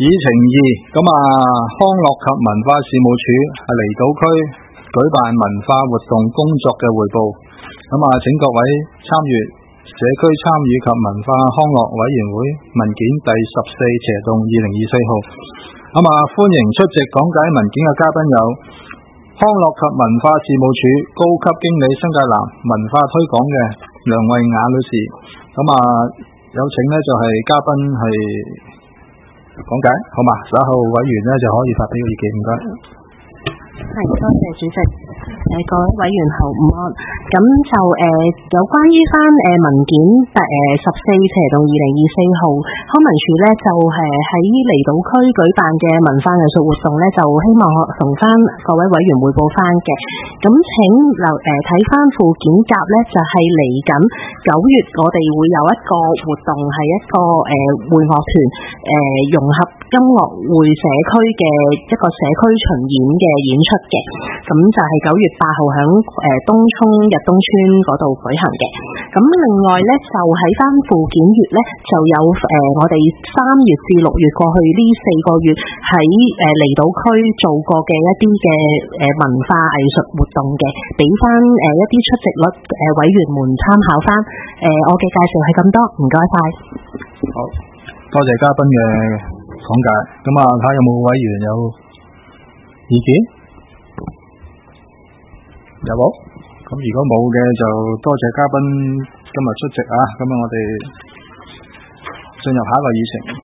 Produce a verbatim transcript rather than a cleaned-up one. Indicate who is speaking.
Speaker 1: 議程二，咁啊，康樂及文化事務署係離島區舉辦文化活動工作嘅匯報，咁啊，請各位參與社區參與及文化康樂委員會文件第十四斜棟二零二四號，咁啊，歡迎出席講解文件嘅嘉賓有康樂及文化事務署高級經理新界南文化推廣嘅梁慧雅女士，咁啊，有請呢就係嘉賓係講解，好嘛？稍後委員呢就可以發表意見，唔該。
Speaker 2: 係，多謝主席。誒、呃，各位委員好，午安。咁就誒、呃、有關於翻誒文件第誒十四斜棟二零二四號，康文署咧就誒喺離島區舉辦嘅文化藝術活動咧，就希望同翻各位委員匯報翻嘅。咁請留誒睇翻附件甲咧，就係嚟緊九月，我哋會有一個活動，係一個誒會樂團誒融合音樂會社區嘅一個社區巡演嘅演出嘅。咁就係九月八號響誒東涌日東村嗰度舉行嘅。咁另外咧，就喺翻附件月咧，就有誒、呃、我哋三月至六月過去呢四個月喺誒離島區做過嘅一啲嘅誒文化藝術活動嘅，俾翻誒一啲出席率誒、呃、委員們參考翻。誒、呃、我嘅介紹係咁多，唔該晒。
Speaker 1: 好，多謝嘉賓嘅講解。咁啊，睇下有冇委員有意見？有冇？咁如果冇嘅，就多謝嘉賓今日出席啊！咁啊，我哋進入下一個議程。